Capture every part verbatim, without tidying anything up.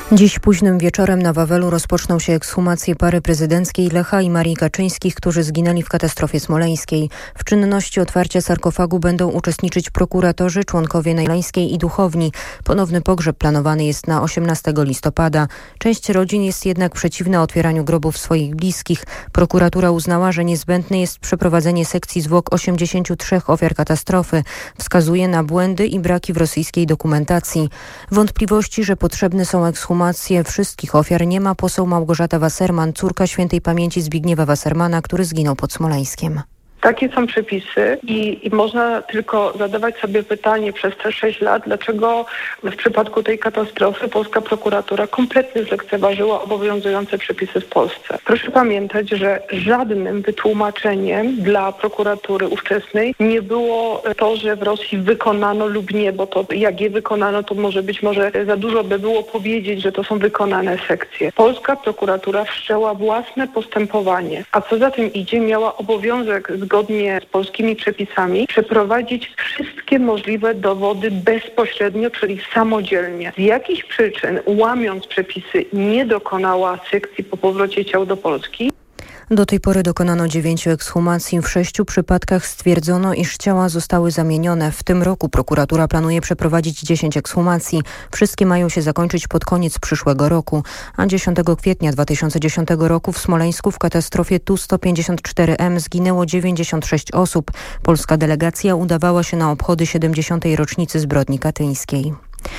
Dziś późnym wieczorem na Wawelu rozpoczną się ekshumacje pary prezydenckiej Lecha i Marii Kaczyńskich, którzy zginęli w katastrofie smoleńskiej. W czynności otwarcia sarkofagu będą uczestniczyć prokuratorzy, członkowie Najlańskiej i duchowni. Ponowny pogrzeb planowany jest na osiemnastego listopada. Część rodzin jest jednak przeciwna otwieraniu grobów swoich bliskich. Prokuratura uznała, że niezbędne jest przeprowadzenie sekcji zwłok osiemdziesięciu trzech ofiar katastrofy. Wskazuje na błędy i braki w rosyjskiej dokumentacji. Wątpliwości, że potrzebne są ekshumacje wszystkich ofiar nie ma poseł Małgorzata Wasserman, córka świętej pamięci Zbigniewa Wassermana, który zginął pod Smoleńskiem. Takie są przepisy i, i można tylko zadawać sobie pytanie przez te sześć lat, dlaczego w przypadku tej katastrofy polska prokuratura kompletnie zlekceważyła obowiązujące przepisy w Polsce. Proszę pamiętać, że żadnym wytłumaczeniem dla prokuratury ówczesnej nie było to, że w Rosji wykonano lub nie, bo to jak je wykonano, to może być może za dużo by było powiedzieć, że to są wykonane sekcje. Polska prokuratura wszczęła własne postępowanie, a co za tym idzie, miała obowiązek zgodnie z polskimi przepisami przeprowadzić wszystkie możliwe dowody bezpośrednio, czyli samodzielnie. Z jakichś przyczyn, łamiąc przepisy, nie dokonała sekcji po powrocie ciał do Polski. Do tej pory dokonano dziewięciu ekshumacji. W sześciu przypadkach stwierdzono, iż ciała zostały zamienione. W tym roku prokuratura planuje przeprowadzić dziesięć ekshumacji. Wszystkie mają się zakończyć pod koniec przyszłego roku. A dziesiątego kwietnia dwa tysiące dziesiątego roku w Smoleńsku w katastrofie Tu sto pięćdziesiąt cztery M zginęło dziewięćdziesiąt sześć osób. Polska delegacja udawała się na obchody siedemdziesiątej rocznicy zbrodni katyńskiej.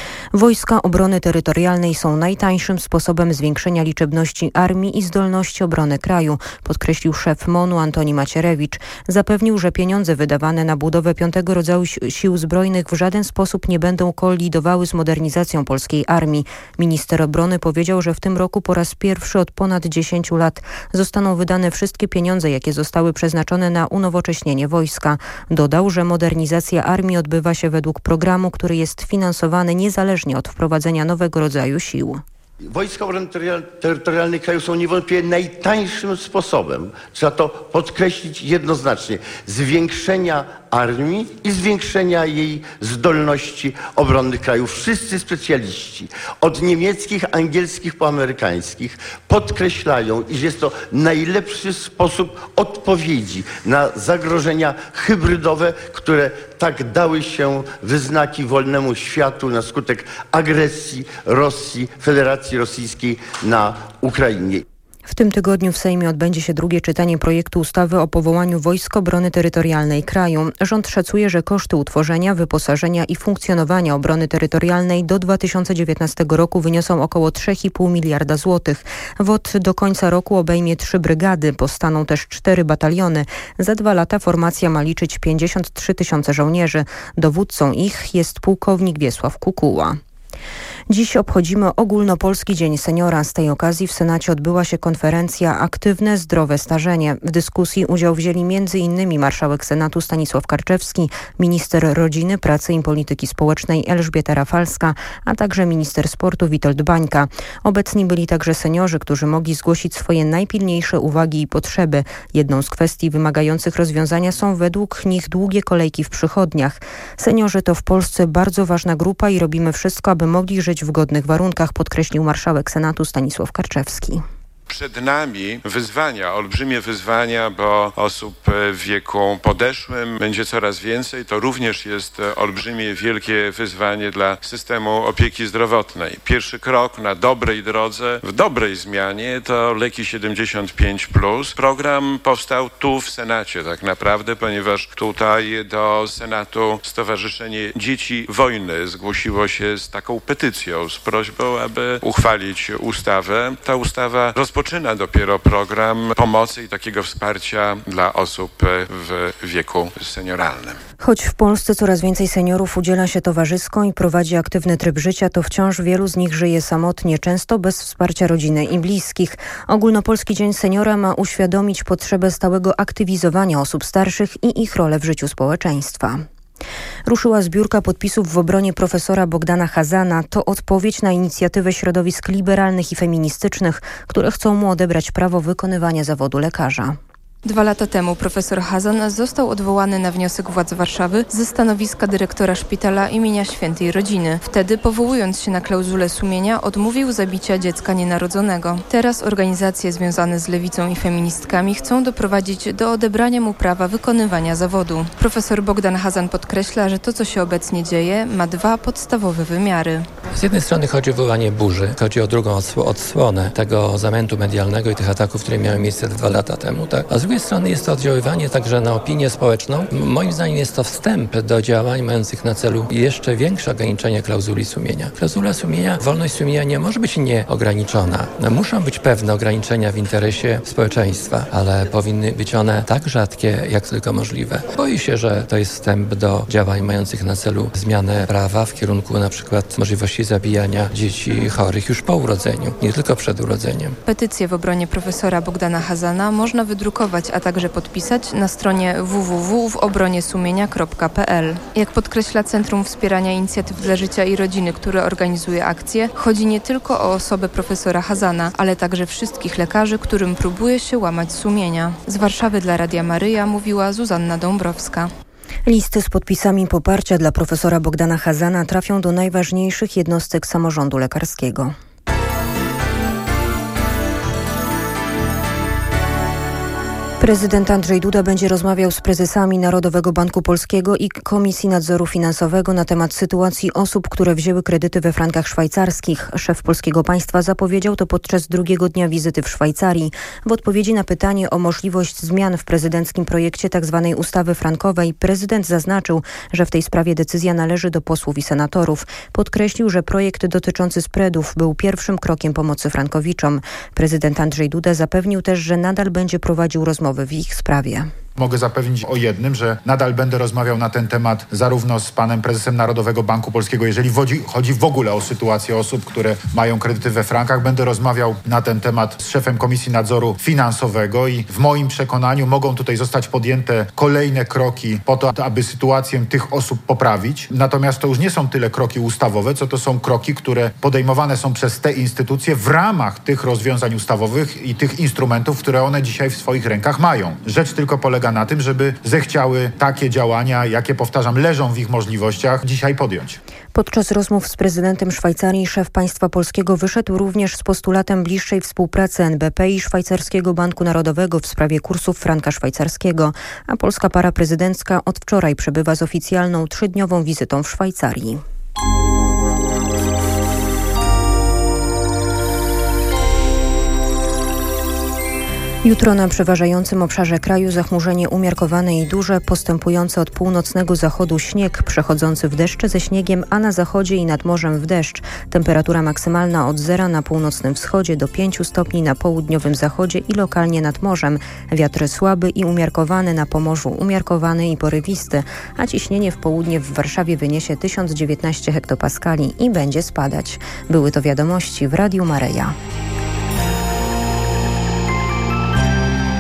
Wojska Obrony Terytorialnej są najtańszym sposobem zwiększenia liczebności armii i zdolności obrony kraju, podkreślił szef MON-u Antoni Macierewicz. Zapewnił, że pieniądze wydawane na budowę piątego rodzaju sił zbrojnych w żaden sposób nie będą kolidowały z modernizacją polskiej armii. Minister obrony powiedział, że w tym roku po raz pierwszy od ponad dziesięciu lat zostaną wydane wszystkie pieniądze, jakie zostały przeznaczone na unowocześnienie wojska. Dodał, że modernizacja armii odbywa się według programu, który jest finansowany niezależnie od wprowadzenia nowego rodzaju sił. Wojska Obrony Terytorialnej kraju są niewątpliwie najtańszym sposobem, trzeba to podkreślić jednoznacznie, zwiększenia armii i zwiększenia jej zdolności obronnych kraju. Wszyscy specjaliści, od niemieckich, angielskich po amerykańskich, podkreślają, iż jest to najlepszy sposób odpowiedzi na zagrożenia hybrydowe, które tak dały się we znaki wolnemu światu na skutek agresji Rosji, Federacji Rosyjskiej na Ukrainie. W tym tygodniu w Sejmie odbędzie się drugie czytanie projektu ustawy o powołaniu Wojsk Obrony Terytorialnej kraju. Rząd szacuje, że koszty utworzenia, wyposażenia i funkcjonowania obrony terytorialnej do dwa tysiące dziewiętnastego roku wyniosą około trzy i pół miliarda złotych. W O T do końca roku obejmie trzy brygady, powstaną też cztery bataliony. Za dwa lata formacja ma liczyć pięćdziesiąt trzy tysiące żołnierzy. Dowódcą ich jest pułkownik Wiesław Kukuła. Dziś obchodzimy Ogólnopolski Dzień Seniora. Z tej okazji w Senacie odbyła się konferencja Aktywne, zdrowe starzenie. W dyskusji udział wzięli między innymi marszałek Senatu Stanisław Karczewski, minister rodziny, pracy i polityki społecznej Elżbieta Rafalska, a także minister sportu Witold Bańka. Obecni byli także seniorzy, którzy mogli zgłosić swoje najpilniejsze uwagi i potrzeby. Jedną z kwestii wymagających rozwiązania są według nich długie kolejki w przychodniach. Seniorzy to w Polsce bardzo ważna grupa i robimy wszystko, aby mogli żyć w godnych warunkach, podkreślił marszałek Senatu Stanisław Karczewski. Przed nami wyzwania, olbrzymie wyzwania, bo osób w wieku podeszłym będzie coraz więcej. To również jest olbrzymie, wielkie wyzwanie dla systemu opieki zdrowotnej. Pierwszy krok na dobrej drodze, w dobrej zmianie to leki siedemdziesiąt pięć plus. Program powstał tu w Senacie tak naprawdę, ponieważ tutaj do Senatu Stowarzyszenie Dzieci Wojny zgłosiło się z taką petycją, z prośbą, aby uchwalić ustawę. Ta ustawa rozpoczęła Rozpoczyna dopiero program pomocy i takiego wsparcia dla osób w wieku senioralnym. Choć w Polsce coraz więcej seniorów udziela się towarzysko i prowadzi aktywny tryb życia, to wciąż wielu z nich żyje samotnie, często bez wsparcia rodziny i bliskich. Ogólnopolski Dzień Seniora ma uświadomić potrzebę stałego aktywizowania osób starszych i ich rolę w życiu społeczeństwa. Ruszyła zbiórka podpisów w obronie profesora Bogdana Chazana. To odpowiedź na inicjatywę środowisk liberalnych i feministycznych, które chcą mu odebrać prawo wykonywania zawodu lekarza. Dwa lata temu profesor Hazan został odwołany na wniosek władz Warszawy ze stanowiska dyrektora szpitala imienia Świętej Rodziny. Wtedy, powołując się na klauzulę sumienia, odmówił zabicia dziecka nienarodzonego. Teraz organizacje związane z lewicą i feministkami chcą doprowadzić do odebrania mu prawa wykonywania zawodu. Profesor Bogdan Hazan podkreśla, że to, co się obecnie dzieje, ma dwa podstawowe wymiary. Z jednej strony chodzi o wywołanie burzy, chodzi o drugą odsłonę tego zamętu medialnego i tych ataków, które miały miejsce dwa lata temu, tak? A z drugiej strony jest to oddziaływanie także na opinię społeczną. Moim zdaniem jest to wstęp do działań mających na celu jeszcze większe ograniczenie klauzuli sumienia. Klauzula sumienia, wolność sumienia nie może być nieograniczona. Muszą być pewne ograniczenia w interesie społeczeństwa, ale powinny być one tak rzadkie, jak tylko możliwe. Boję się, że to jest wstęp do działań mających na celu zmianę prawa w kierunku na przykład możliwości zabijania dzieci chorych już po urodzeniu, nie tylko przed urodzeniem. Petycję w obronie profesora Bogdana Hazana można wydrukować, a także podpisać na stronie w w w kropka w obronie sumienia kropka p l. Jak podkreśla Centrum Wspierania Inicjatyw dla Życia i Rodziny, które organizuje akcję, chodzi nie tylko o osobę profesora Hazana, ale także wszystkich lekarzy, którym próbuje się łamać sumienia. Z Warszawy dla Radia Maryja mówiła Zuzanna Dąbrowska. Listy z podpisami poparcia dla profesora Bogdana Hazana trafią do najważniejszych jednostek samorządu lekarskiego. Prezydent Andrzej Duda będzie rozmawiał z prezesami Narodowego Banku Polskiego i Komisji Nadzoru Finansowego na temat sytuacji osób, które wzięły kredyty we frankach szwajcarskich. Szef Polskiego Państwa zapowiedział to podczas drugiego dnia wizyty w Szwajcarii. W odpowiedzi na pytanie o możliwość zmian w prezydenckim projekcie tzw. ustawy frankowej prezydent zaznaczył, że w tej sprawie decyzja należy do posłów i senatorów. Podkreślił, że projekt dotyczący spreadów był pierwszym krokiem pomocy frankowiczom. Prezydent Andrzej Duda zapewnił też, że nadal będzie prowadził rozmowy w ich sprawie. Mogę zapewnić o jednym, że nadal będę rozmawiał na ten temat zarówno z panem prezesem Narodowego Banku Polskiego, jeżeli chodzi, chodzi w ogóle o sytuację osób, które mają kredyty we frankach. Będę rozmawiał na ten temat z szefem Komisji Nadzoru Finansowego i w moim przekonaniu mogą tutaj zostać podjęte kolejne kroki po to, aby sytuację tych osób poprawić. Natomiast to już nie są tyle kroki ustawowe, co to są kroki, które podejmowane są przez te instytucje w ramach tych rozwiązań ustawowych i tych instrumentów, które one dzisiaj w swoich rękach mają. Rzecz tylko polega na tym, żeby zechciały takie działania, jakie, powtarzam, leżą w ich możliwościach, dzisiaj podjąć. Podczas rozmów z prezydentem Szwajcarii szef państwa polskiego wyszedł również z postulatem bliższej współpracy N B P i Szwajcarskiego Banku Narodowego w sprawie kursów franka szwajcarskiego, a polska para prezydencka od wczoraj przebywa z oficjalną trzydniową wizytą w Szwajcarii. Jutro na przeważającym obszarze kraju zachmurzenie umiarkowane i duże, postępujące od północnego zachodu śnieg, przechodzący w deszcze ze śniegiem, a na zachodzie i nad morzem w deszcz. Temperatura maksymalna od zera na północnym wschodzie do pięciu stopni na południowym zachodzie i lokalnie nad morzem. Wiatr słaby i umiarkowany na Pomorzu, umiarkowany i porywisty, a ciśnienie w południe w Warszawie wyniesie tysiąc dziewiętnaście hektopaskali i będzie spadać. Były to wiadomości w Radiu Maryja.